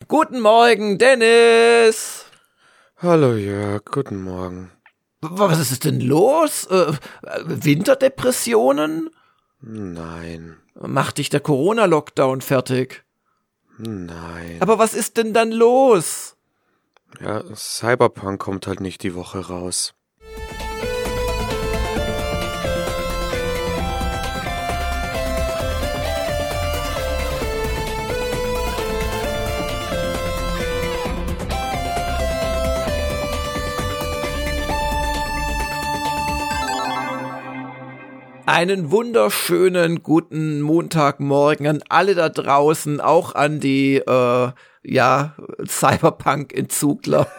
Guten Morgen, Dennis. Hallo Jörg, guten Morgen. Was ist denn los? Winterdepressionen? Nein. Macht dich der Corona-Lockdown fertig? Nein. Aber was ist denn dann los? Ja, Cyberpunk kommt halt nicht die Woche raus. Einen wunderschönen guten Montagmorgen an alle da draußen, auch an die Cyberpunk-Entzugler.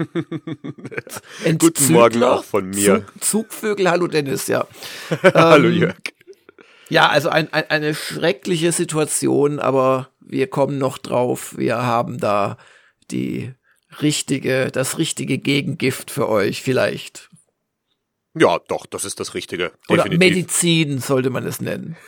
Guten Morgen auch von mir. Zugvögel, hallo Dennis, ja. Hallo Jörg. Ja, also eine schreckliche Situation, aber wir kommen noch drauf. Wir haben da das richtige Gegengift für euch vielleicht. Ja, doch, das ist das Richtige. Oder Definitiv. Medizin sollte man es nennen.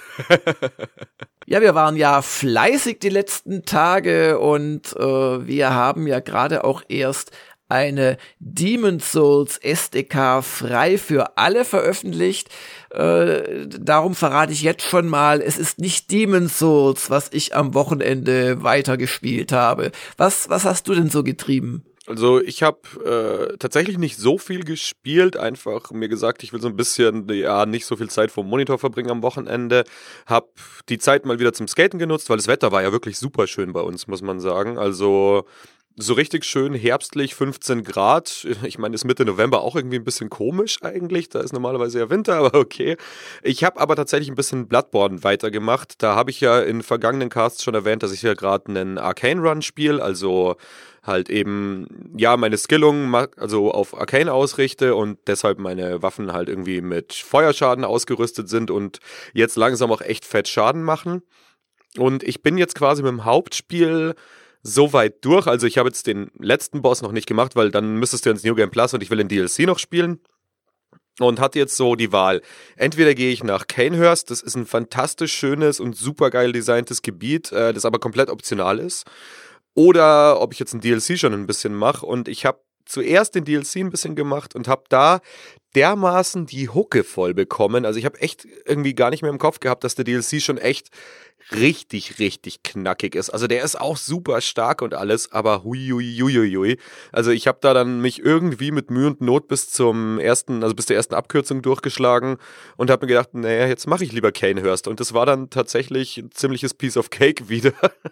Ja, wir waren ja fleißig die letzten Tage und wir haben ja gerade auch erst eine Demon's Souls SDK frei für alle veröffentlicht. Darum verrate ich jetzt schon mal, es ist nicht Demon's Souls, was ich am Wochenende weitergespielt habe. Was hast du denn so getrieben? Also ich habe tatsächlich nicht so viel gespielt, einfach mir gesagt, ich will so ein bisschen, nicht so viel Zeit vorm Monitor verbringen am Wochenende. Hab die Zeit mal wieder zum Skaten genutzt, weil das Wetter war ja wirklich super schön bei uns, muss man sagen. Also so richtig schön herbstlich, 15 Grad. Ich meine, ist Mitte November auch irgendwie ein bisschen komisch eigentlich. Da ist normalerweise ja Winter, aber okay. Ich habe aber tatsächlich ein bisschen Bloodborne weitergemacht. Da habe ich ja in vergangenen Casts schon erwähnt, dass ich ja gerade einen Arcane Run spiele, also halt eben, ja, meine Skillung also auf Arcane ausrichte und deshalb meine Waffen halt irgendwie mit Feuerschaden ausgerüstet sind und jetzt langsam auch echt fett Schaden machen. Und ich bin jetzt quasi mit dem Hauptspiel so weit durch, also ich habe jetzt den letzten Boss noch nicht gemacht, weil dann müsstest du ins New Game Plus und ich will den DLC noch spielen. Und hatte jetzt so die Wahl. Entweder gehe ich nach Canehurst, das ist ein fantastisch schönes und super geil designtes Gebiet, das aber komplett optional ist. Oder ob ich jetzt ein DLC schon ein bisschen mache. Und ich habe zuerst den DLC ein bisschen gemacht und habe da dermaßen die Hucke voll bekommen. Also ich habe echt irgendwie gar nicht mehr im Kopf gehabt, dass der DLC schon echt richtig, richtig knackig ist. Also der ist auch super stark und alles, aber huiuiuiui. Also ich habe da dann mich irgendwie mit Mühe und Not bis zur ersten Abkürzung durchgeschlagen und habe mir gedacht, naja, jetzt mache ich lieber Canehurst. Und das war dann tatsächlich ein ziemliches Piece of Cake wieder.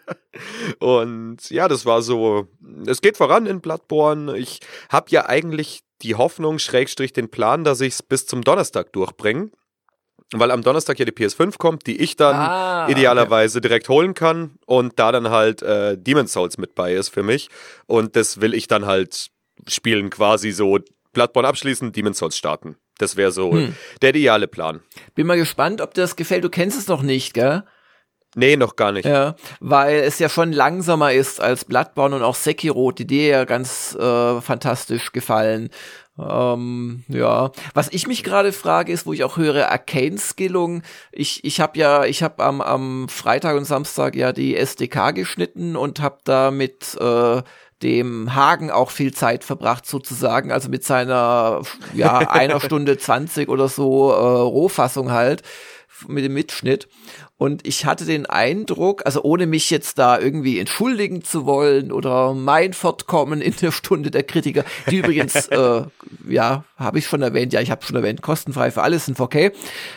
Und ja, das war so, es geht voran in Bloodborne. Ich habe ja eigentlich die Hoffnung, / den Plan, dass ich es bis zum Donnerstag durchbringe. Weil am Donnerstag ja die PS5 kommt, die ich dann idealerweise direkt holen kann und da dann halt Demon's Souls mit bei ist für mich. Und das will ich dann halt spielen, quasi so Bloodborne abschließen, Demon's Souls starten. Das wäre so der ideale Plan. Bin mal gespannt, ob dir das gefällt. Du kennst es noch nicht, gell? Nee, noch gar nicht. Ja, weil es ja schon langsamer ist als Bloodborne und auch Sekiro, die dir ja ganz fantastisch gefallen. Ja, was ich mich gerade frage, ist, wo ich auch höre, Arcane-Skillung. Ich habe am Freitag und Samstag ja die SDK geschnitten und habe da mit dem Hagen auch viel Zeit verbracht sozusagen, also mit seiner 1 Stunde 20 oder so Rohfassung halt, mit dem Mitschnitt. Und ich hatte den Eindruck, also ohne mich jetzt da irgendwie entschuldigen zu wollen oder mein Fortkommen in der Stunde der Kritiker, die übrigens, habe ich schon erwähnt, kostenfrei für alles in 4K,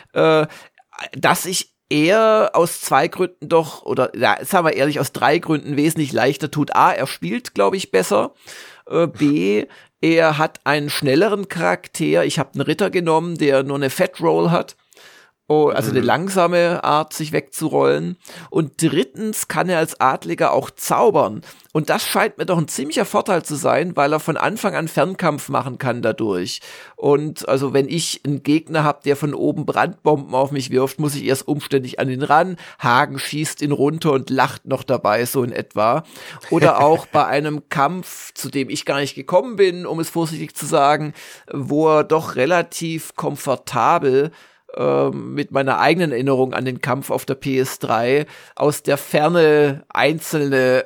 dass ich eher aus 2 Gründen sagen wir ehrlich, aus 3 Gründen wesentlich leichter tut. A, er spielt, glaube ich, besser. B, er hat einen schnelleren Charakter. Ich habe einen Ritter genommen, der nur eine Fat Roll hat. Also eine langsame Art, sich wegzurollen. Und drittens kann er als Adliger auch zaubern. Und das scheint mir doch ein ziemlicher Vorteil zu sein, weil er von Anfang an Fernkampf machen kann dadurch. Und also wenn ich einen Gegner habe, der von oben Brandbomben auf mich wirft, muss ich erst umständlich an ihn ran. Hagen schießt ihn runter und lacht noch dabei, so in etwa. Oder auch bei einem Kampf, zu dem ich gar nicht gekommen bin, um es vorsichtig zu sagen, wo er doch relativ komfortabel mit meiner eigenen Erinnerung an den Kampf auf der PS3 aus der Ferne einzelne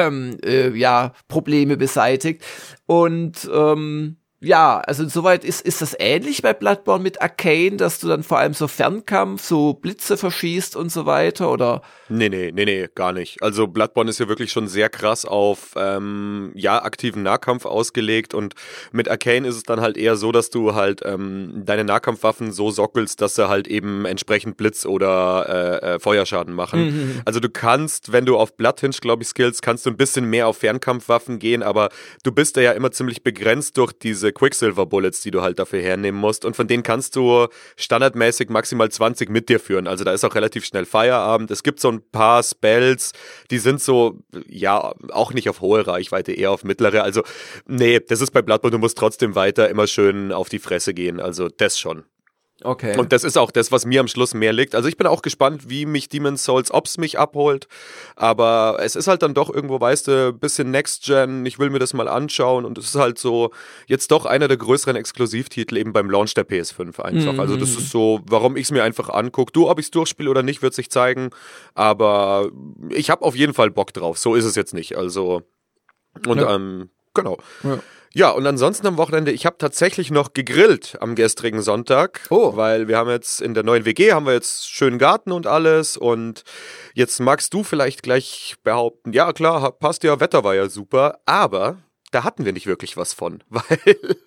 Probleme beseitigt. Und ja, also insoweit ist das ähnlich bei Bloodborne mit Arcane, dass du dann vor allem so Fernkampf, so Blitze verschießt und so weiter, oder? Nee, gar nicht. Also Bloodborne ist ja wirklich schon sehr krass auf aktiven Nahkampf ausgelegt und mit Arcane ist es dann halt eher so, dass du halt deine Nahkampfwaffen so sockelst, dass sie halt eben entsprechend Blitz oder Feuerschaden machen. Also du kannst, wenn du auf Bloodhinge, glaube ich, skillst, kannst du ein bisschen mehr auf Fernkampfwaffen gehen, aber du bist da ja immer ziemlich begrenzt durch diese Quicksilver-Bullets, die du halt dafür hernehmen musst und von denen kannst du standardmäßig maximal 20 mit dir führen. Also da ist auch relativ schnell Feierabend. Es gibt so ein paar Spells, die sind so, ja, auch nicht auf hohe Reichweite, eher auf mittlere. Also nee, das ist bei Bloodborne, du musst trotzdem weiter immer schön auf die Fresse gehen. Also das schon. Okay. Und das ist auch das, was mir am Schluss mehr liegt. Also ich bin auch gespannt, wie mich Demon's Souls, ob's mich abholt. Aber es ist halt dann doch irgendwo, weißt du, ein bisschen Next-Gen. Ich will mir das mal anschauen. Und es ist halt so jetzt doch einer der größeren Exklusivtitel eben beim Launch der PS5 einfach. Also das ist so, warum ich es mir einfach angucke. Du, ob ich es durchspiele oder nicht, wird sich zeigen. Aber ich habe auf jeden Fall Bock drauf. So ist es jetzt nicht. Also und genau. Ja. Ja, und ansonsten am Wochenende, ich habe tatsächlich noch gegrillt am gestrigen Sonntag, weil wir haben jetzt in der neuen WG, haben wir jetzt schönen Garten und alles und jetzt magst du vielleicht gleich behaupten, ja klar, passt ja, Wetter war ja super, aber da hatten wir nicht wirklich was von, weil,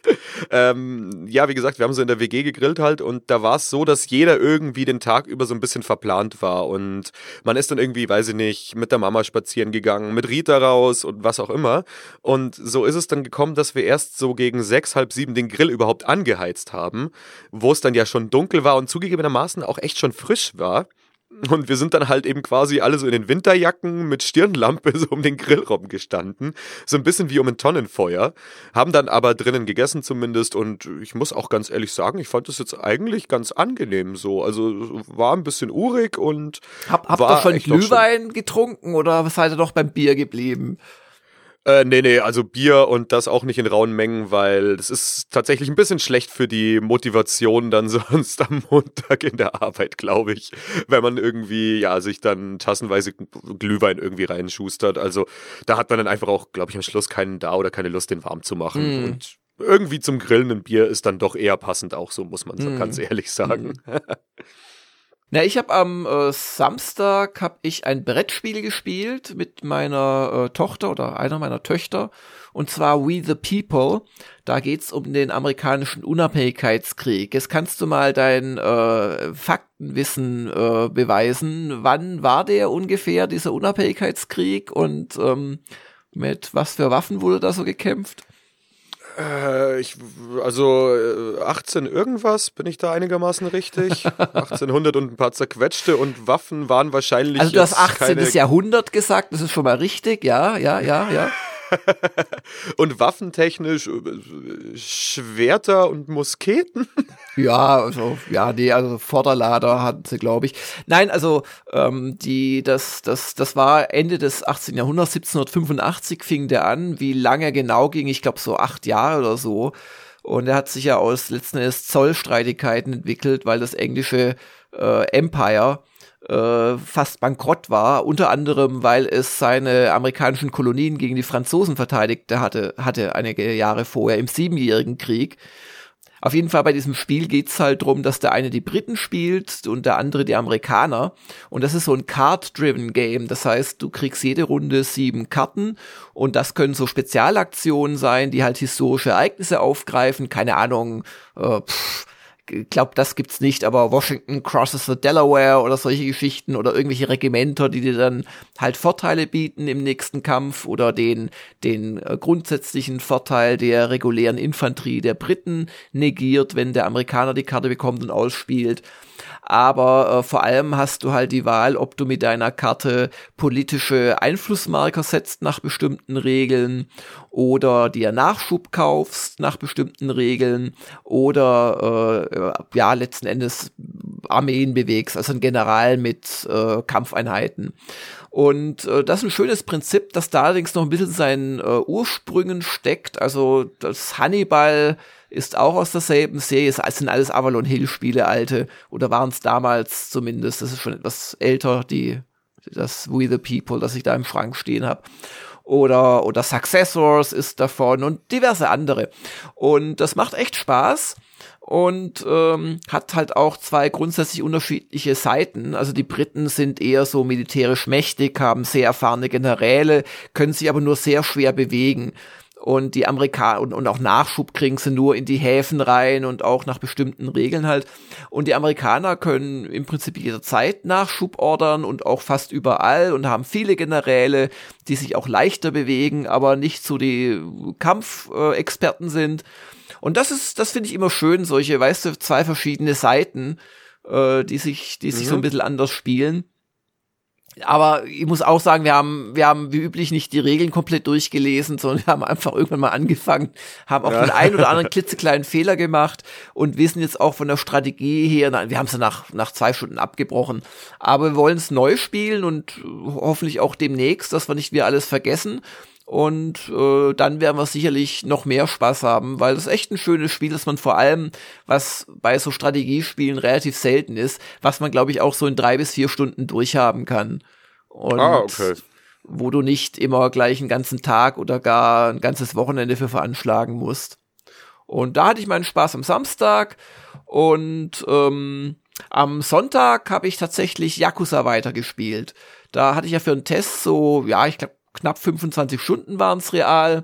wie gesagt, wir haben so in der WG gegrillt halt und da war es so, dass jeder irgendwie den Tag über so ein bisschen verplant war und man ist dann irgendwie, weiß ich nicht, mit der Mama spazieren gegangen, mit Rita raus und was auch immer und so ist es dann gekommen, dass wir erst so gegen 6, halb 7 den Grill überhaupt angeheizt haben, wo es dann ja schon dunkel war und zugegebenermaßen auch echt schon frisch war. Und wir sind dann halt eben quasi alle so in den Winterjacken mit Stirnlampe so um den Grill rumgestanden. So ein bisschen wie um ein Tonnenfeuer. Haben dann aber drinnen gegessen zumindest. Und ich muss auch ganz ehrlich sagen, ich fand das jetzt eigentlich ganz angenehm so. Also war ein bisschen urig und Habt ihr schon Glühwein getrunken oder seid ihr doch beim Bier geblieben? Nee, also Bier und das auch nicht in rauen Mengen, weil das ist tatsächlich ein bisschen schlecht für die Motivation dann sonst am Montag in der Arbeit, glaube ich, wenn man irgendwie, sich dann tassenweise Glühwein irgendwie reinschustert. Also da hat man dann einfach auch, glaube ich, am Schluss keinen da oder keine Lust, den warm zu machen. Und irgendwie zum Grillen ein Bier ist dann doch eher passend auch so, muss man so ganz ehrlich sagen. Na, ich habe am Samstag ein Brettspiel gespielt mit meiner Tochter oder einer meiner Töchter und zwar We the People. Da geht's um den amerikanischen Unabhängigkeitskrieg. Jetzt kannst du mal dein Faktenwissen beweisen. Wann war der ungefähr, dieser Unabhängigkeitskrieg und mit was für Waffen wurde da so gekämpft? 18 irgendwas, bin ich da einigermaßen richtig? 1800 und ein paar zerquetschte und Waffen waren wahrscheinlich. Also du hast 18. Jahrhundert gesagt, das ist schon mal richtig, ja. Und waffentechnisch Schwerter und Musketen? Also Vorderlader hatten sie, glaube ich. Nein, also das war Ende des 18. Jahrhunderts, 1785 fing der an. Wie lange er genau ging, ich glaube so 8 Jahre oder so. Und er hat sich ja aus letzten Endes Zollstreitigkeiten entwickelt, weil das englische Empire fast bankrott war, unter anderem, weil es seine amerikanischen Kolonien gegen die Franzosen verteidigt hatte einige Jahre vorher im Siebenjährigen Krieg. Auf jeden Fall bei diesem Spiel geht's halt drum, dass der eine die Briten spielt und der andere die Amerikaner. Und das ist so ein Card-driven Game. Das heißt, du kriegst jede Runde 7 Karten und das können so Spezialaktionen sein, die halt historische Ereignisse aufgreifen. Keine Ahnung, ich glaube, das gibt's nicht, aber Washington crosses the Delaware oder solche Geschichten oder irgendwelche Regimenter, die dir dann halt Vorteile bieten im nächsten Kampf oder den grundsätzlichen Vorteil der regulären Infanterie der Briten negiert, wenn der Amerikaner die Karte bekommt und ausspielt. Aber vor allem hast du halt die Wahl, ob du mit deiner Karte politische Einflussmarker setzt nach bestimmten Regeln oder dir Nachschub kaufst nach bestimmten Regeln oder letzten Endes Armeen bewegst, also ein General mit Kampfeinheiten. Und das ist ein schönes Prinzip, das da allerdings noch ein bisschen seinen Ursprüngen steckt. Also das Hannibal ist auch aus derselben Serie. Es sind alles Avalon Hill Spiele, alte, oder waren es damals zumindest. Das ist schon etwas älter, das We the People, das ich da im Schrank stehen habe. Oder Successors ist davon und diverse andere. Und das macht echt Spaß. Und hat halt auch zwei grundsätzlich unterschiedliche Seiten. Also die Briten sind eher so militärisch mächtig, haben sehr erfahrene Generäle, können sich aber nur sehr schwer bewegen. Und die Amerikaner und auch Nachschub kriegen sie nur in die Häfen rein und auch nach bestimmten Regeln halt. Und die Amerikaner können im Prinzip jederzeit Nachschub ordern und auch fast überall und haben viele Generäle, die sich auch leichter bewegen, aber nicht so die Kampfexperten sind. Und das finde ich immer schön, solche, weißt du, zwei verschiedene Seiten, die sich so ein bisschen anders spielen. Aber ich muss auch sagen, wir haben wie üblich nicht die Regeln komplett durchgelesen, sondern wir haben einfach irgendwann mal angefangen, haben auch den einen oder anderen klitzekleinen Fehler gemacht und wissen jetzt auch von der Strategie her, wir haben es ja nach 2 Stunden abgebrochen, aber wir wollen es neu spielen und hoffentlich auch demnächst, dass wir nicht wieder alles vergessen. Und dann werden wir sicherlich noch mehr Spaß haben, weil das ist echt ein schönes Spiel, dass man vor allem, was bei so Strategiespielen relativ selten ist, was man, glaube ich, auch so in 3 bis 4 Stunden durchhaben kann. Und okay. Wo du nicht immer gleich einen ganzen Tag oder gar ein ganzes Wochenende für veranschlagen musst. Und da hatte ich meinen Spaß am Samstag und am Sonntag habe ich tatsächlich Yakuza weitergespielt. Da hatte ich ja für einen Test so, ja, ich glaube, knapp 25 Stunden waren es real.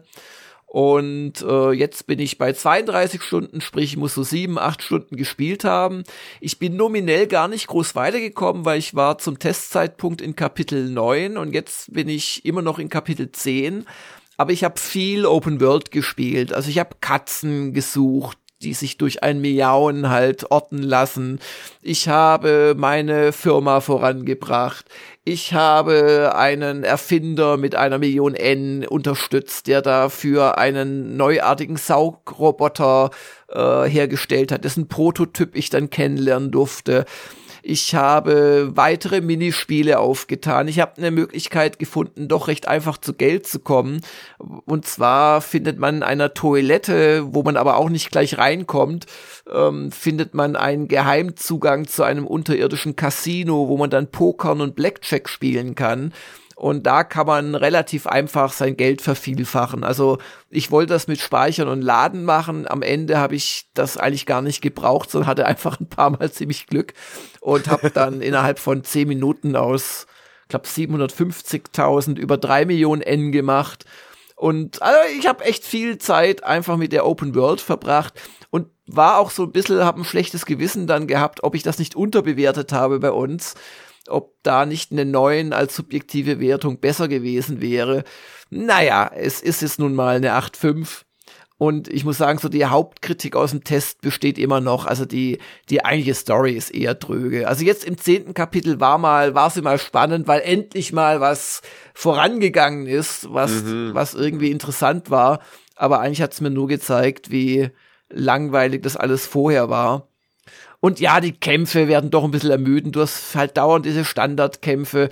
Und jetzt bin ich bei 32 Stunden, sprich, ich muss so 7, 8 Stunden gespielt haben. Ich bin nominell gar nicht groß weitergekommen, weil ich war zum Testzeitpunkt in Kapitel 9 und jetzt bin ich immer noch in Kapitel 10. Aber ich habe viel Open World gespielt. Also ich habe Katzen gesucht, die sich durch ein Miauen halt orten lassen. Ich habe meine Firma vorangebracht. Ich habe einen Erfinder mit 1 Million N unterstützt, der dafür einen neuartigen Saugroboter hergestellt hat, dessen Prototyp ich dann kennenlernen durfte. Ich habe weitere Minispiele aufgetan. Ich habe eine Möglichkeit gefunden, doch recht einfach zu Geld zu kommen. Und zwar findet man in einer Toilette, wo man aber auch nicht gleich reinkommt, findet man einen Geheimzugang zu einem unterirdischen Casino, wo man dann Pokern und Blackjack spielen kann. Und da kann man relativ einfach sein Geld vervielfachen. Also ich wollte das mit Speichern und Laden machen. Am Ende habe ich das eigentlich gar nicht gebraucht, sondern hatte einfach ein paar Mal ziemlich Glück und habe dann innerhalb von 10 Minuten aus, ich glaube, 750.000 über 3 Millionen N gemacht. Und also ich habe echt viel Zeit einfach mit der Open World verbracht und war auch so ein bisschen, habe ein schlechtes Gewissen dann gehabt, ob ich das nicht unterbewertet habe bei uns. Ob da nicht eine 9 als subjektive Wertung besser gewesen wäre. Naja, es ist jetzt nun mal eine 8,5. Und ich muss sagen, so die Hauptkritik aus dem Test besteht immer noch. Also die eigentliche Story ist eher dröge. Also jetzt im 10. Kapitel war sie mal spannend, weil endlich mal was vorangegangen ist, was irgendwie interessant war. Aber eigentlich hat es mir nur gezeigt, wie langweilig das alles vorher war. Und ja, die Kämpfe werden doch ein bisschen ermüdend. Du hast halt dauernd diese Standardkämpfe.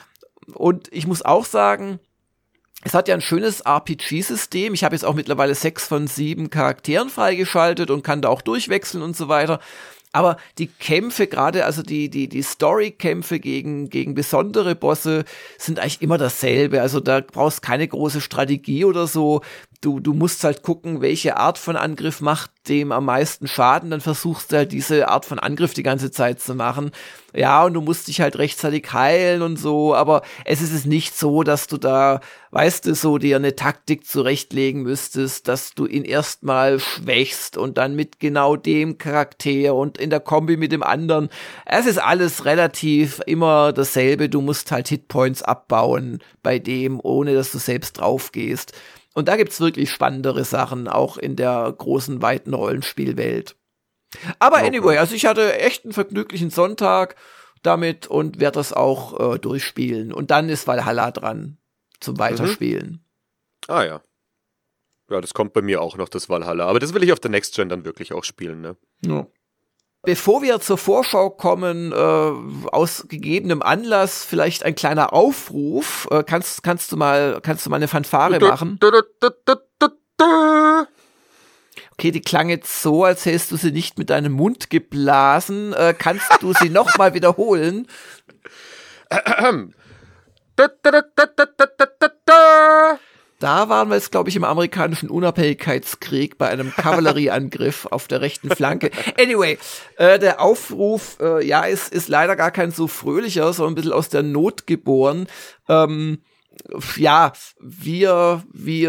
Und ich muss auch sagen, es hat ja ein schönes RPG-System. Ich habe jetzt auch mittlerweile 6 von 7 Charakteren freigeschaltet und kann da auch durchwechseln und so weiter. Aber die Kämpfe, gerade also die Story-Kämpfe gegen besondere Bosse sind eigentlich immer dasselbe. Also da brauchst keine große Strategie oder so. Du musst halt gucken, welche Art von Angriff macht dem am meisten Schaden. Dann versuchst du halt diese Art von Angriff die ganze Zeit zu machen. Ja, und du musst dich halt rechtzeitig heilen und so. Aber es ist nicht so, dass du da, weißt du, so dir eine Taktik zurechtlegen müsstest, dass du ihn erstmal schwächst und dann mit genau dem Charakter und in der Kombi mit dem anderen. Es ist alles relativ immer dasselbe. Du musst halt Hitpoints abbauen bei dem, ohne dass du selbst drauf gehst. Und da gibt's wirklich spannendere Sachen, auch in der großen, weiten Rollenspielwelt. Aber anyway, also ich hatte echt einen vergnüglichen Sonntag damit und werde das auch durchspielen. Und dann ist Valhalla dran zum Weiterspielen. Ah ja. Ja, das kommt bei mir auch noch, das Valhalla. Aber das will ich auf der Next Gen dann wirklich auch spielen, ne? Ja. Bevor wir zur Vorschau kommen, aus gegebenem Anlass vielleicht ein kleiner Aufruf. Kannst du mal eine Fanfare machen? Okay, die klang jetzt so, als hättest du sie nicht mit deinem Mund geblasen. Kannst du sie noch mal wiederholen? Da waren wir jetzt, glaube ich, im amerikanischen Unabhängigkeitskrieg bei einem Kavallerieangriff auf der rechten Flanke. Anyway, der Aufruf, ist leider gar kein so fröhlicher, sondern ein bisschen aus der Not geboren. Wir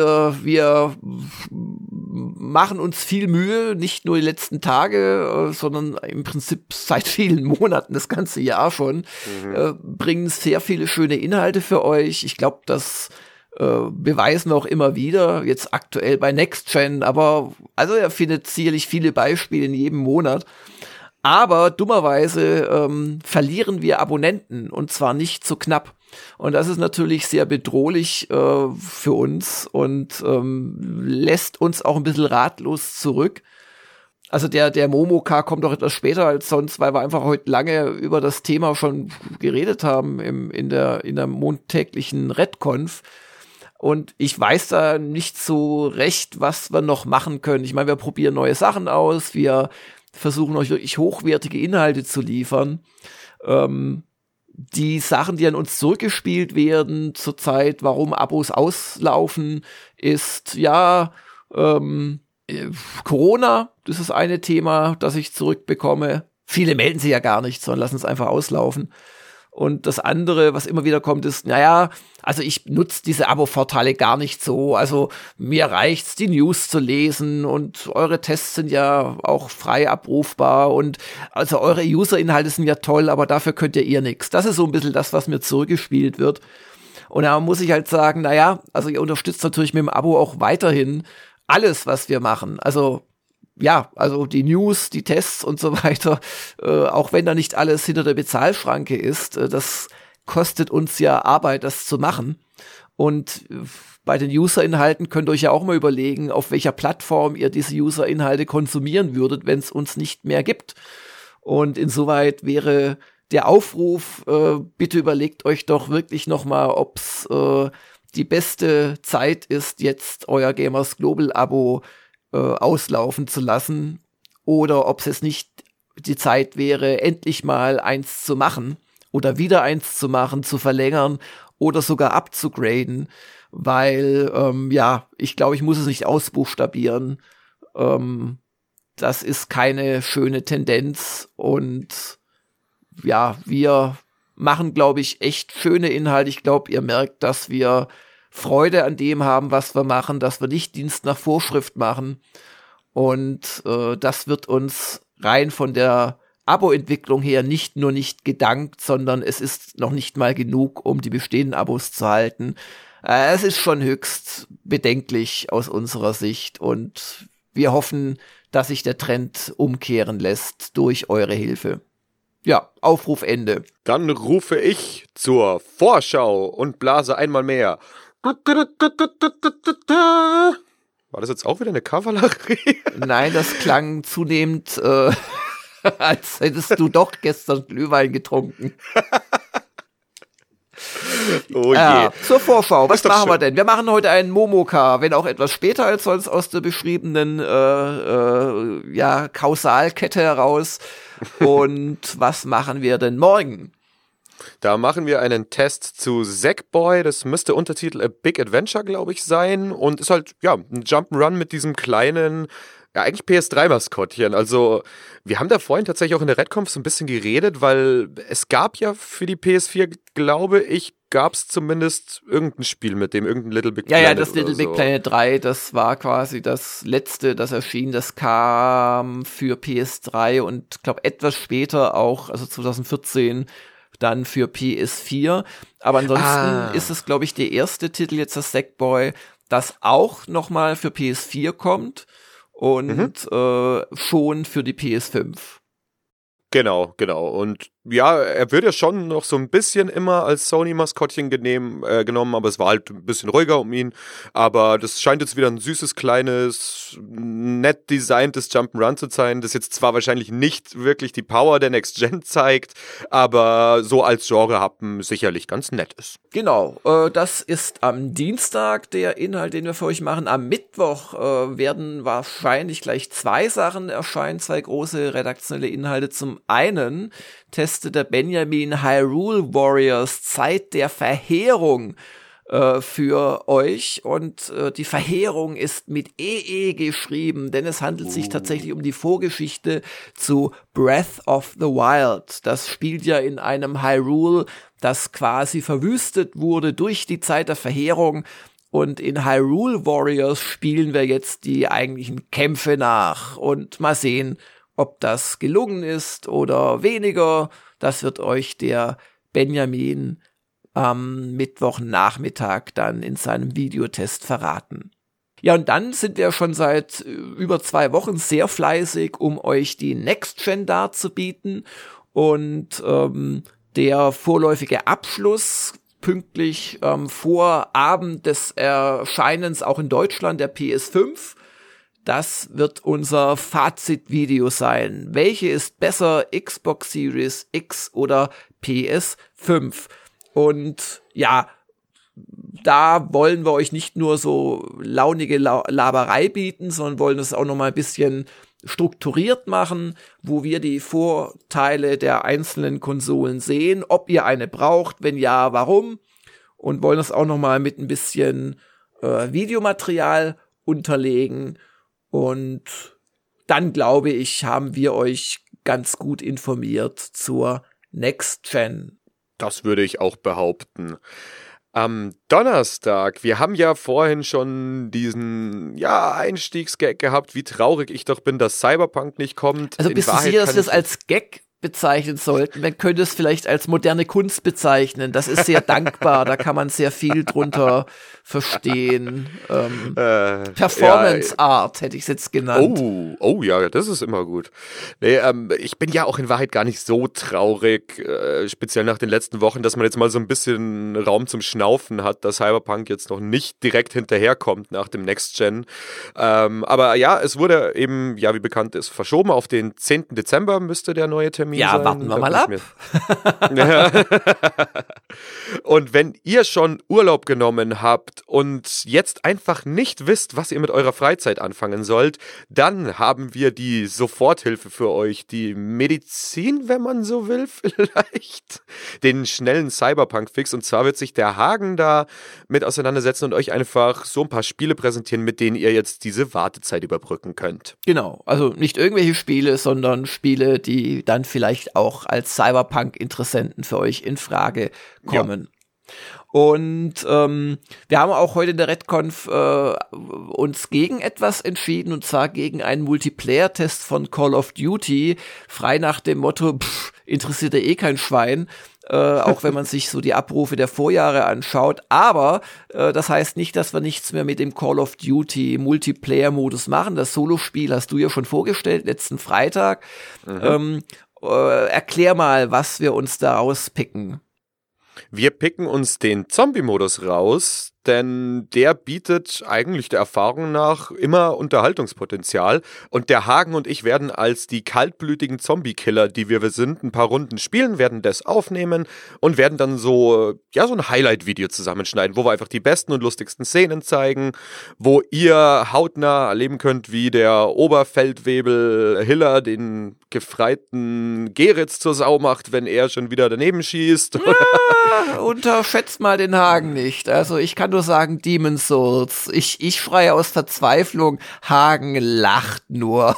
machen uns viel Mühe, nicht nur die letzten Tage, sondern im Prinzip seit vielen Monaten, das ganze Jahr schon, bringen sehr viele schöne Inhalte für euch. Ich glaube, das beweisen wir auch immer wieder, jetzt aktuell bei Next Gen, aber also er findet sicherlich viele Beispiele in jedem Monat. Aber dummerweise verlieren wir Abonnenten und zwar nicht so knapp. Und das ist natürlich sehr bedrohlich für uns und lässt uns auch ein bisschen ratlos zurück. Also der Momoka kommt auch etwas später als sonst, weil wir einfach heute lange über das Thema schon geredet haben in der montäglichen Redconf. Und ich weiß da nicht so recht, was wir noch machen können. Ich meine, wir probieren neue Sachen aus, wir versuchen euch wirklich hochwertige Inhalte zu liefern. Die Sachen, die an uns zurückgespielt werden zurzeit, warum Abos auslaufen, ist Corona, das ist eine Thema, das ich zurückbekomme. Viele melden sich ja gar nicht, sondern lassen es einfach auslaufen. Und das andere, was immer wieder kommt, ist, also ich nutze diese Abo-Vorteile gar nicht so. Also mir reicht's, die News zu lesen und eure Tests sind ja auch frei abrufbar und also eure User-Inhalte sind ja toll, aber dafür könnt ihr nichts. Das ist so ein bisschen das, was mir zurückgespielt wird. Und da muss ich halt sagen, also ihr unterstützt natürlich mit dem Abo auch weiterhin alles, was wir machen. Also die News, die Tests und so weiter, auch wenn da nicht alles hinter der Bezahlschranke ist, das kostet uns ja Arbeit, das zu machen. Und bei den User-Inhalten könnt ihr euch ja auch mal überlegen, auf welcher Plattform ihr diese User-Inhalte konsumieren würdet, wenn es uns nicht mehr gibt. Und insoweit wäre der Aufruf, bitte überlegt euch doch wirklich noch mal, ob's die beste Zeit ist, jetzt euer Gamers Global Abo auslaufen zu lassen oder ob es jetzt nicht die Zeit wäre, endlich mal eins zu machen oder wieder eins zu machen, zu verlängern oder sogar abzugraden, weil ich glaube, ich muss es nicht ausbuchstabieren. Das ist keine schöne Tendenz und wir machen, glaube ich, echt schöne Inhalte. Ich glaube, ihr merkt, dass wir Freude an dem haben, was wir machen, dass wir nicht Dienst nach Vorschrift machen. Und das wird uns rein von der Abo-Entwicklung her nicht nur nicht gedankt, sondern es ist noch nicht mal genug, um die bestehenden Abos zu halten. Es ist schon höchst bedenklich aus unserer Sicht und wir hoffen, dass sich der Trend umkehren lässt durch eure Hilfe. Ja, Aufruf Ende. Dann rufe ich zur Vorschau und blase einmal mehr. War das jetzt auch wieder eine Kavallerie? Nein, das klang zunehmend, als hättest du doch gestern Glühwein getrunken. Oh je. Zur Vorschau, was machen wir schön. denn? Wir machen heute einen Momoka, wenn auch etwas später als sonst aus der beschriebenen Kausalkette heraus. Und was machen wir denn morgen? Da machen wir einen Test zu Sackboy. Das müsste Untertitel A Big Adventure, glaube ich, sein. Und ist halt, ein Jump'n'Run mit diesem kleinen, eigentlich PS3-Maskottchen. Also, wir haben da vorhin tatsächlich auch in der Redconf so ein bisschen geredet, weil es gab ja für die PS4, glaube ich, gab es zumindest irgendein Spiel mit dem, irgendein Little Big Planet. Ja, das Little Big Planet 3, das war quasi das letzte, das erschien. Das kam für PS3 und, glaube etwas später auch, also 2014, dann für PS4. Aber ansonsten ist es, glaube ich, der erste Titel jetzt, das Sackboy, das auch nochmal für PS4 kommt und schon für die PS5. Genau. Und ja, er wird ja schon noch so ein bisschen immer als Sony-Maskottchen genommen, aber es war halt ein bisschen ruhiger um ihn. Aber das scheint jetzt wieder ein süßes, kleines, nett designtes Jump'n'Run zu sein, das jetzt zwar wahrscheinlich nicht wirklich die Power der Next Gen zeigt, aber so als Genre-Happen sicherlich ganz nett ist. Genau, das ist am Dienstag der Inhalt, den wir für euch machen. Am Mittwoch werden wahrscheinlich gleich 2 Sachen erscheinen, 2 große redaktionelle Inhalte. Zum einen testet der Benjamin Hyrule Warriors Zeit der Verheerung für euch, und die Verheerung ist mit EE geschrieben, denn es handelt sich tatsächlich um die Vorgeschichte zu Breath of the Wild. Das spielt ja in einem Hyrule, das quasi verwüstet wurde durch die Zeit der Verheerung, und in Hyrule Warriors spielen wir jetzt die eigentlichen Kämpfe nach und mal sehen, ob das gelungen ist oder weniger. Das wird euch der Benjamin am Mittwochnachmittag dann in seinem Videotest verraten. Ja, und dann sind wir schon seit über 2 Wochen sehr fleißig, um euch die Next Gen darzubieten, und der vorläufige Abschluss pünktlich vor Abend des Erscheinens auch in Deutschland der PS5. Das wird unser Fazitvideo sein. Welche ist besser, Xbox Series X oder PS5? Und ja, da wollen wir euch nicht nur so launige Laberei bieten, sondern wollen es auch noch mal ein bisschen strukturiert machen, wo wir die Vorteile der einzelnen Konsolen sehen, ob ihr eine braucht, wenn ja, warum, und wollen das auch noch mal mit ein bisschen Videomaterial unterlegen. Und dann, glaube ich, haben wir euch ganz gut informiert zur Next Gen. Das würde ich auch behaupten. Am Donnerstag, wir haben ja vorhin schon diesen Einstiegsgag gehabt, wie traurig ich doch bin, dass Cyberpunk nicht kommt. Also bist du sicher, dass wir es als Gag bezeichnen sollten? Man könnte es vielleicht als moderne Kunst bezeichnen. Das ist sehr dankbar, da kann man sehr viel drunter verstehen. Performance Art hätte ich es jetzt genannt. Oh ja, das ist immer gut. Nee, ich bin ja auch in Wahrheit gar nicht so traurig, speziell nach den letzten Wochen, dass man jetzt mal so ein bisschen Raum zum Schnaufen hat, dass Cyberpunk jetzt noch nicht direkt hinterherkommt nach dem Next Gen. Aber ja, es wurde eben, wie bekannt ist, verschoben auf den 10. Dezember müsste der neue Termin sein. Ja, warten wir mal ab. Und wenn ihr schon Urlaub genommen habt und jetzt einfach nicht wisst, was ihr mit eurer Freizeit anfangen sollt, dann haben wir die Soforthilfe für euch, die Medizin, wenn man so will, vielleicht, den schnellen Cyberpunk-Fix. Und zwar wird sich der Hagen da mit auseinandersetzen und euch einfach so ein paar Spiele präsentieren, mit denen ihr jetzt diese Wartezeit überbrücken könnt. Genau, also nicht irgendwelche Spiele, sondern Spiele, die dann vielleicht auch als Cyberpunk-Interessenten für euch in Frage kommen. Ja. Und wir haben auch heute in der RedConf uns gegen etwas entschieden, und zwar gegen einen Multiplayer-Test von Call of Duty, frei nach dem Motto, interessiert ja eh kein Schwein, auch wenn man sich so die Abrufe der Vorjahre anschaut. Aber das heißt nicht, dass wir nichts mehr mit dem Call of Duty Multiplayer-Modus machen. Das Solospiel hast du ja schon vorgestellt, letzten Freitag. Erklär mal, was wir uns da rauspicken. Wir picken uns den Zombie-Modus raus, denn der bietet eigentlich der Erfahrung nach immer Unterhaltungspotenzial. Und der Hagen und ich werden als die kaltblütigen Zombie-Killer, die wir sind, ein paar Runden spielen, werden das aufnehmen und werden dann so ein Highlight-Video zusammenschneiden, wo wir einfach die besten und lustigsten Szenen zeigen, wo ihr hautnah erleben könnt, wie der Oberfeldwebel Hiller den gefreiten Geritz zur Sau macht, wenn er schon wieder daneben schießt. Ja, unterschätzt mal den Hagen nicht. Also ich kann nur sagen, Demon's Souls. Ich schreie aus Verzweiflung, Hagen lacht nur.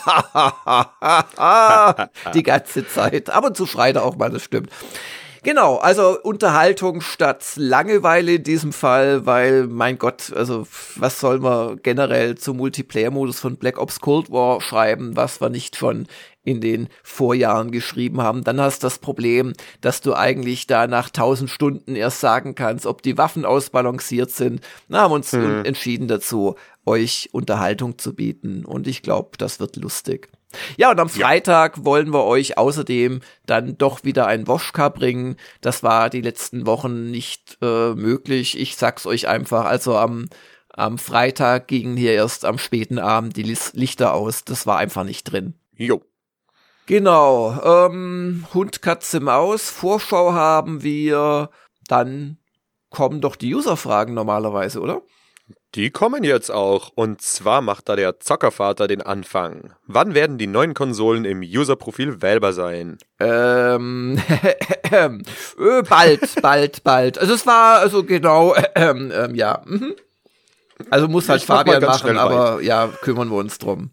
Die ganze Zeit. Ab und zu schreit er auch mal, das stimmt. Genau, also Unterhaltung statt Langeweile in diesem Fall, weil, mein Gott, also was soll man generell zum Multiplayer-Modus von Black Ops Cold War schreiben, was wir nicht schon in den Vorjahren geschrieben haben. Dann hast du das Problem, dass du eigentlich da nach 1000 Stunden erst sagen kannst, ob die Waffen ausbalanciert sind. Na, haben uns entschieden dazu, euch Unterhaltung zu bieten. Und ich glaube, das wird lustig. Ja, und am Freitag wollen wir euch außerdem dann doch wieder ein Woschka bringen. Das war die letzten Wochen nicht möglich. Ich sag's euch einfach, also am Freitag gingen hier erst am späten Abend die Lichter aus. Das war einfach nicht drin. Jo. Genau. Hund, Katze, Maus. Vorschau haben wir. Dann kommen doch die Userfragen normalerweise, oder? Die kommen jetzt auch. Und zwar macht da der Zockervater den Anfang. Wann werden die neuen Konsolen im Userprofil wählbar sein? Bald. Also es war, also genau, ja. Also muss halt Fabian machen, aber ja, kümmern wir uns drum.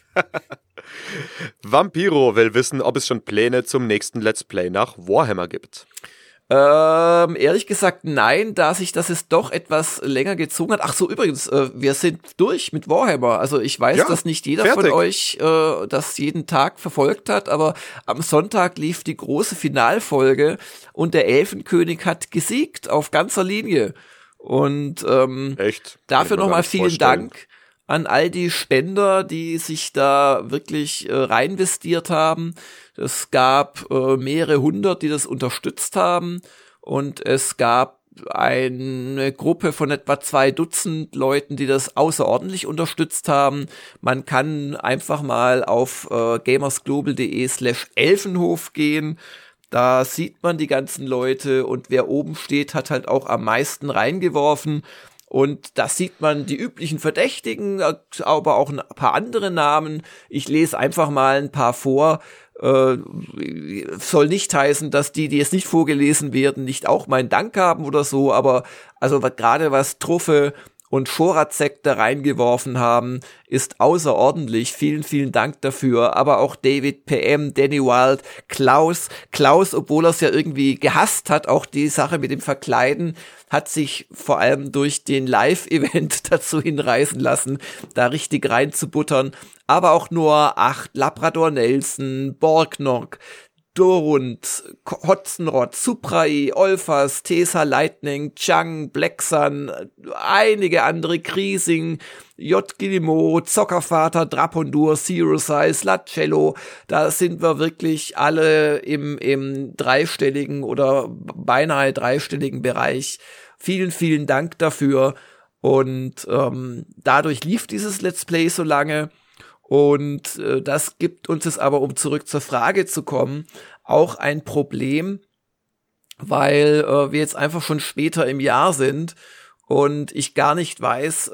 Vampiro will wissen, ob es schon Pläne zum nächsten Let's Play nach Warhammer gibt. Ehrlich gesagt nein, da sich das jetzt doch etwas länger gezogen hat. Ach so, übrigens, wir sind durch mit Warhammer. Also ich weiß, dass nicht jeder von euch das jeden Tag verfolgt hat, aber am Sonntag lief die große Finalfolge und der Elfenkönig hat gesiegt auf ganzer Linie. Und echt? Dafür nochmal vielen Dank an all die Spender, die sich da wirklich reinvestiert haben. Es gab mehrere hundert, die das unterstützt haben, und es gab eine Gruppe von etwa 2 Dutzend Leuten, die das außerordentlich unterstützt haben. Man kann einfach mal auf gamersglobal.de/Elfenhof gehen. Da sieht man die ganzen Leute, und wer oben steht, hat halt auch am meisten reingeworfen. Und da sieht man die üblichen Verdächtigen, aber auch ein paar andere Namen. Ich lese einfach mal ein paar vor. Soll nicht heißen, dass die es nicht vorgelesen werden, nicht auch meinen Dank haben oder so, aber also gerade was Truffe und Schorazek da reingeworfen haben, ist außerordentlich. Vielen, vielen Dank dafür. Aber auch David PM, Danny Wild, Klaus, obwohl er es ja irgendwie gehasst hat, auch die Sache mit dem Verkleiden, hat sich vor allem durch den Live-Event dazu hinreißen lassen, da richtig reinzubuttern. Aber auch nur 8, Labrador Nelson, Borgnok, Dorund, Hotzenrott, Suprai, Olfas, Tesa Lightning, Chang, Blacksun, einige andere, Kriesing, J. Gilimo, Zockervater, Drapondur, Zero Size, Latcello, da sind wir wirklich alle im dreistelligen oder beinahe dreistelligen Bereich. Vielen, vielen Dank dafür, und dadurch lief dieses Let's Play so lange. Und das gibt uns es aber, um zurück zur Frage zu kommen, auch ein Problem, weil wir jetzt einfach schon später im Jahr sind und ich gar nicht weiß,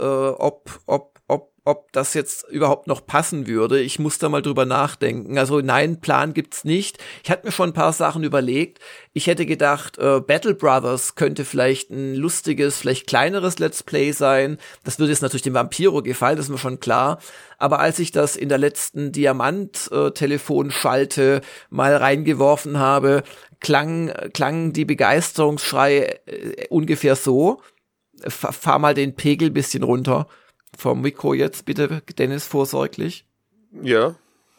ob das jetzt überhaupt noch passen würde. Ich muss da mal drüber nachdenken. Also nein, Plan gibt's nicht. Ich hatte mir schon ein paar Sachen überlegt. Ich hätte gedacht, Battle Brothers könnte vielleicht ein lustiges, vielleicht kleineres Let's Play sein. Das würde jetzt natürlich dem Vampiro gefallen, das ist mir schon klar. Aber als ich das in der letzten Diamant-Telefonschalte mal reingeworfen habe, klang die Begeisterungsschrei ungefähr so. Fahr mal den Pegel bisschen runter. Vom Mikro jetzt, bitte, Dennis, vorsorglich. Ja.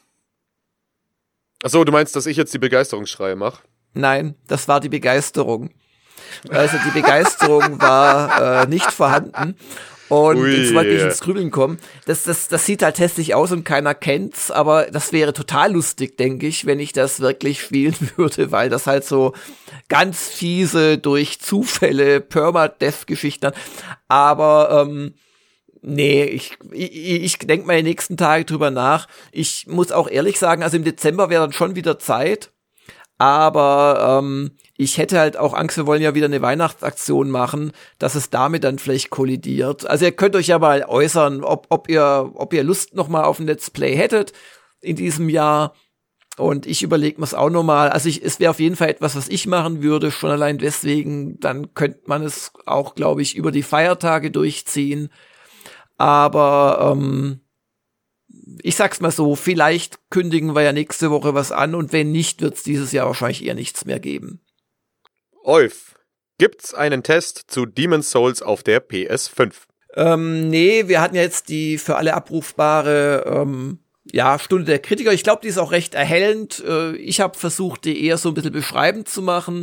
Achso, du meinst, dass ich jetzt die Begeisterungsschreie mache? Nein, das war die Begeisterung. Also die Begeisterung war nicht vorhanden. Und jetzt wollte ich ins Grübeln kommen. Das sieht halt hässlich aus und keiner kennt's, aber das wäre total lustig, denke ich, wenn ich das wirklich spielen würde, weil das halt so ganz fiese, durch Zufälle Permadeath-Geschichten hat. Aber nee, ich denke mal die nächsten Tage drüber nach. Ich muss auch ehrlich sagen, also im Dezember wäre dann schon wieder Zeit, aber ich hätte halt auch Angst, wir wollen ja wieder eine Weihnachtsaktion machen, dass es damit dann vielleicht kollidiert. Also ihr könnt euch ja mal äußern, ob ihr Lust noch mal auf ein Let's Play hättet in diesem Jahr. Und ich überlege mir es auch nochmal. Also es wäre auf jeden Fall etwas, was ich machen würde, schon allein deswegen. Dann könnte man es auch, glaube ich, über die Feiertage durchziehen. Aber ich sag's mal so, vielleicht kündigen wir ja nächste Woche was an, und wenn nicht, wird's dieses Jahr wahrscheinlich eher nichts mehr geben. Olf, gibt's einen Test zu Demon's Souls auf der PS5? Nee, wir hatten ja jetzt die für alle abrufbare Stunde der Kritiker. Ich glaube, die ist auch recht erhellend. Ich habe versucht, die eher so ein bisschen beschreibend zu machen.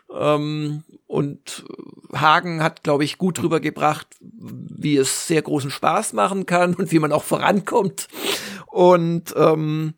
Und Hagen hat, glaube ich, gut rübergebracht, wie es sehr großen Spaß machen kann und wie man auch vorankommt. Und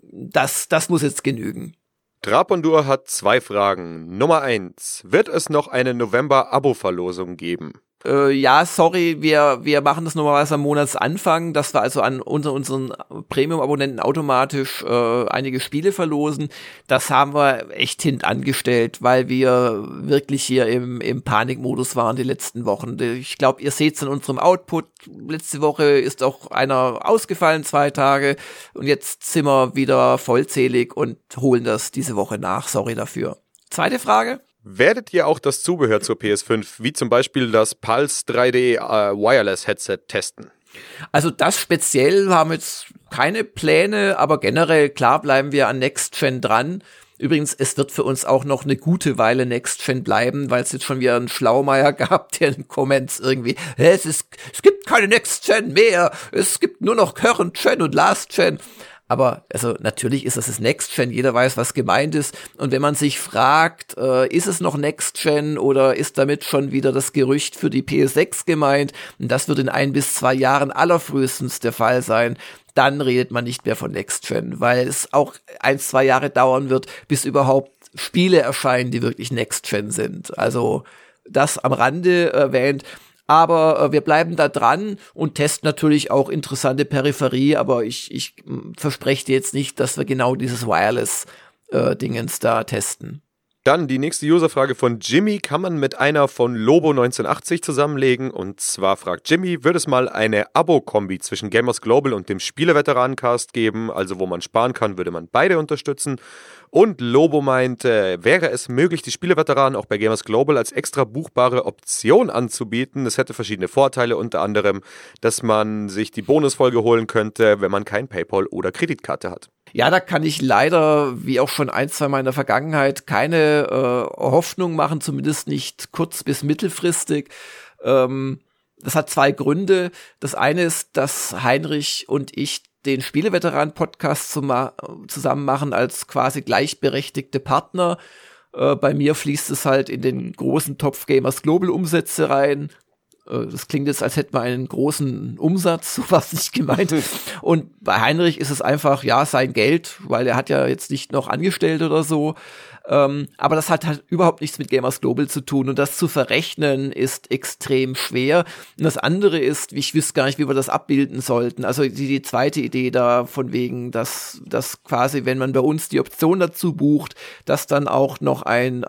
das muss jetzt genügen. Drapondur hat 2 Fragen. Nummer 1. Wird es noch eine November-Abo-Verlosung geben? Ja, sorry, wir machen das normalerweise am Monatsanfang, dass wir also an unseren Premium-Abonnenten automatisch einige Spiele verlosen. Das haben wir echt hintangestellt, weil wir wirklich hier im Panikmodus waren die letzten Wochen. Ich glaube, ihr seht es in unserem Output. Letzte Woche ist auch einer ausgefallen, 2 Tage. Und jetzt sind wir wieder vollzählig und holen das diese Woche nach. Sorry dafür. Zweite Frage. Werdet ihr auch das Zubehör zur PS5, wie zum Beispiel das Pulse 3D Wireless Headset, testen? Also das speziell haben wir jetzt keine Pläne, aber generell, klar, bleiben wir an Next Gen dran. Übrigens, es wird für uns auch noch eine gute Weile Next Gen bleiben, weil es jetzt schon wieder einen Schlaumeier gab, der in den Comments irgendwie, es gibt keine Next Gen mehr, es gibt nur noch Current Gen und Last Gen. Aber also natürlich ist das Next Gen, jeder weiß, was gemeint ist. Und wenn man sich fragt, ist es noch Next Gen oder ist damit schon wieder das Gerücht für die PS6 gemeint? Und das wird in 1 bis 2 Jahren allerfrühestens der Fall sein. Dann redet man nicht mehr von Next Gen, weil es auch 1, 2 Jahre dauern wird, bis überhaupt Spiele erscheinen, die wirklich Next Gen sind. Also das am Rande erwähnt. Aber wir bleiben da dran und testen natürlich auch interessante Peripherie, aber ich verspreche dir jetzt nicht, dass wir genau dieses Wireless-Dingens da testen. Dann die nächste Userfrage von Jimmy kann man mit einer von Lobo 1980 zusammenlegen. Und zwar fragt Jimmy, wird es mal eine Abo-Kombi zwischen Gamers Global und dem Spieleveteranencast geben? Also wo man sparen kann, würde man beide unterstützen. Und Lobo meint, wäre es möglich, die Spieleveteranen auch bei Gamers Global als extra buchbare Option anzubieten? Es hätte verschiedene Vorteile, unter anderem, dass man sich die Bonusfolge holen könnte, wenn man kein PayPal oder Kreditkarte hat. Ja, da kann ich leider, wie auch schon 1, 2 Mal in der Vergangenheit, keine Hoffnung machen, zumindest nicht kurz- bis mittelfristig. Das hat 2 Gründe. Das eine ist, dass Heinrich und ich den Spieleveteran-Podcast zusammen machen als quasi gleichberechtigte Partner. Bei mir fließt es halt in den großen Topf Gamers Global Umsätze rein. Das klingt jetzt, als hätten wir einen großen Umsatz, so war es nicht gemeint. Und bei Heinrich ist es einfach, ja, sein Geld, weil er hat ja jetzt nicht noch Angestellte oder so. Aber das hat halt überhaupt nichts mit Gamers Global zu tun. Und das zu verrechnen ist extrem schwer. Und das andere ist, ich wüsste gar nicht, wie wir das abbilden sollten. Also die zweite Idee da von wegen, dass quasi, wenn man bei uns die Option dazu bucht, dass dann auch noch ein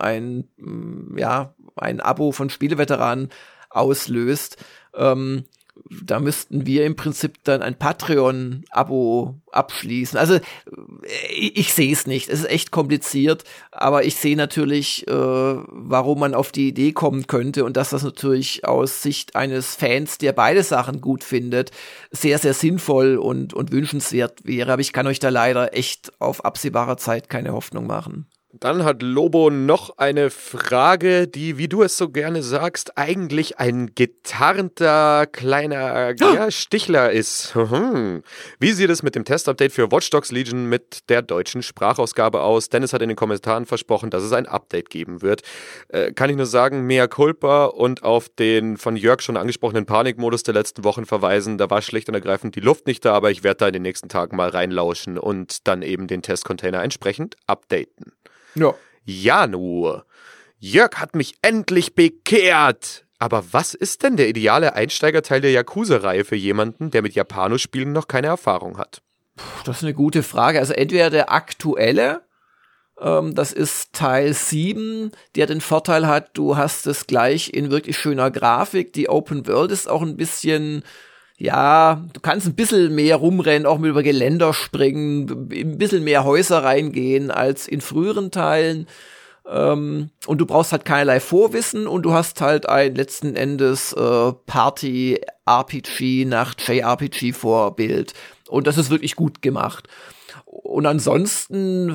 Abo von Spieleveteranen auslöst. Da müssten wir im Prinzip dann ein Patreon-Abo abschließen. Also ich sehe es nicht. Es ist echt kompliziert, aber ich sehe natürlich, warum man auf die Idee kommen könnte und dass das natürlich aus Sicht eines Fans, der beide Sachen gut findet, sehr, sehr sinnvoll und wünschenswert wäre. Aber ich kann euch da leider echt auf absehbarer Zeit keine Hoffnung machen. Dann hat Lobo noch eine Frage, die, wie du es so gerne sagst, eigentlich ein getarnter kleiner Stichler ist. Wie sieht es mit dem Testupdate für Watch Dogs Legion mit der deutschen Sprachausgabe aus? Dennis hat in den Kommentaren versprochen, dass es ein Update geben wird. Kann ich nur sagen, mea culpa und auf den von Jörg schon angesprochenen Panikmodus der letzten Wochen verweisen. Da war schlicht und ergreifend die Luft nicht da, aber ich werde da in den nächsten Tagen mal reinlauschen und dann eben den Testcontainer entsprechend updaten. Ja, nur. Jörg hat mich endlich bekehrt. Aber was ist denn der ideale Einsteigerteil der Yakuza-Reihe für jemanden, der mit Japanospielen noch keine Erfahrung hat? Das ist eine gute Frage. Also entweder der aktuelle, das ist Teil 7, der den Vorteil hat, du hast es gleich in wirklich schöner Grafik. Die Open World ist auch ein bisschen... Ja, du kannst ein bisschen mehr rumrennen, auch mit über Geländer springen, ein bisschen mehr Häuser reingehen als in früheren Teilen. Und du brauchst halt keinerlei Vorwissen und du hast halt ein letzten Endes Party-RPG nach JRPG-Vorbild. Und das ist wirklich gut gemacht. Und ansonsten,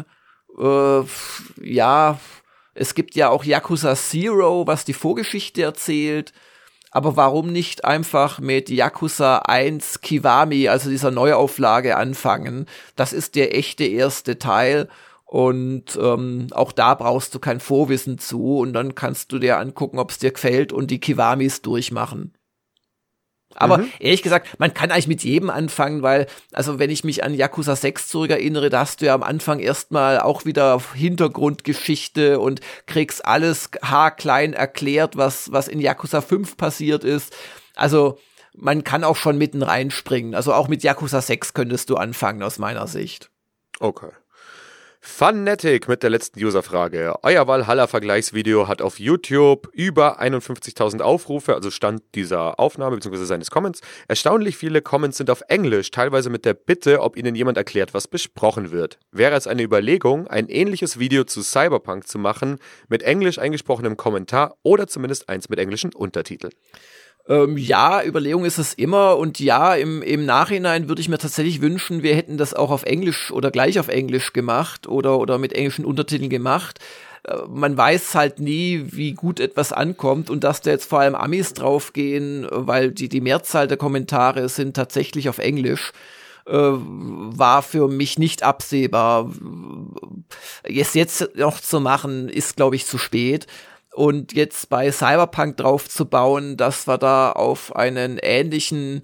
es gibt ja auch Yakuza Zero, was die Vorgeschichte erzählt. Aber warum nicht einfach mit Yakuza 1 Kiwami, also dieser Neuauflage, anfangen? Das ist der echte erste Teil und auch da brauchst du kein Vorwissen zu und dann kannst du dir angucken, ob es dir gefällt und die Kiwamis durchmachen. Aber ehrlich gesagt, man kann eigentlich mit jedem anfangen, weil, also wenn ich mich an Yakuza 6 zurückerinnere, da hast du ja am Anfang erstmal auch wieder Hintergrundgeschichte und kriegst alles haarklein erklärt, was in Yakuza 5 passiert ist. Also man kann auch schon mitten reinspringen. Also auch mit Yakuza 6 könntest du anfangen, aus meiner Sicht. Okay. Funetic mit der letzten Userfrage. Euer Valhalla-Vergleichsvideo hat auf YouTube über 51.000 Aufrufe, also Stand dieser Aufnahme bzw. seines Comments. Erstaunlich viele Comments sind auf Englisch, teilweise mit der Bitte, ob ihnen jemand erklärt, was besprochen wird. Wäre es eine Überlegung, ein ähnliches Video zu Cyberpunk zu machen, mit englisch eingesprochenem Kommentar oder zumindest eins mit englischen Untertiteln? Ja, Überlegung ist es immer und ja, im Nachhinein würde ich mir tatsächlich wünschen, wir hätten das auch auf Englisch oder gleich auf Englisch gemacht oder mit englischen Untertiteln gemacht. Man weiß halt nie, wie gut etwas ankommt und dass da jetzt vor allem Amis draufgehen, weil die Mehrzahl der Kommentare sind tatsächlich auf Englisch, war für mich nicht absehbar. Es jetzt noch zu machen, ist, glaube ich, zu spät. Und jetzt bei Cyberpunk drauf zu bauen, dass wir da auf ein ähnliches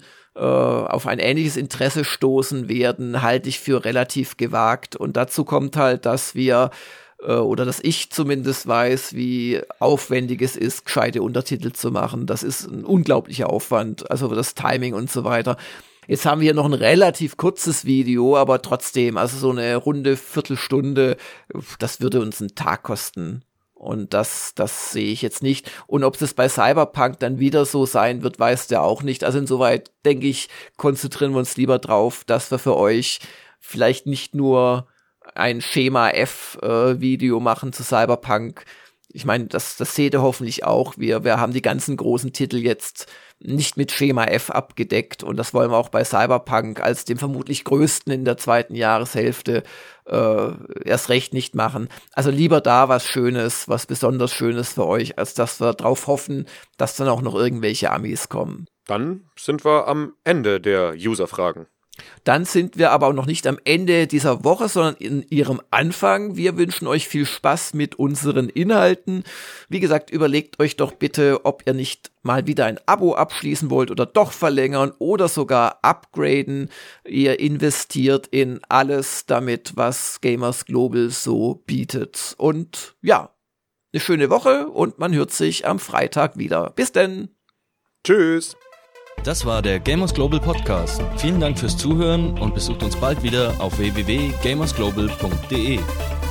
Interesse stoßen werden, halte ich für relativ gewagt. Und dazu kommt halt, dass wir, oder dass ich zumindest weiß, wie aufwendig es ist, gescheite Untertitel zu machen. Das ist ein unglaublicher Aufwand, also das Timing und so weiter. Jetzt haben wir hier noch ein relativ kurzes Video, aber trotzdem, also so eine runde Viertelstunde, das würde uns einen Tag kosten. Und das sehe ich jetzt nicht. Und ob das bei Cyberpunk dann wieder so sein wird, weiß der auch nicht. Also insoweit, denke ich, konzentrieren wir uns lieber drauf, dass wir für euch vielleicht nicht nur ein Schema F-Video machen zu Cyberpunk. Ich meine, das seht ihr hoffentlich auch. Wir haben die ganzen großen Titel jetzt nicht mit Schema F abgedeckt und das wollen wir auch bei Cyberpunk als dem vermutlich größten in der zweiten Jahreshälfte erst recht nicht machen. Also lieber da was Schönes, was besonders Schönes für euch, als dass wir drauf hoffen, dass dann auch noch irgendwelche Amis kommen. Dann sind wir am Ende der User-Fragen. Dann sind wir aber auch noch nicht am Ende dieser Woche, sondern in ihrem Anfang. Wir wünschen euch viel Spaß mit unseren Inhalten. Wie gesagt, überlegt euch doch bitte, ob ihr nicht mal wieder ein Abo abschließen wollt oder doch verlängern oder sogar upgraden. Ihr investiert in alles damit, was Gamers Global so bietet. Und ja, eine schöne Woche und man hört sich am Freitag wieder. Bis denn. Tschüss. Das war der Gamers Global Podcast. Vielen Dank fürs Zuhören und besucht uns bald wieder auf www.gamersglobal.de.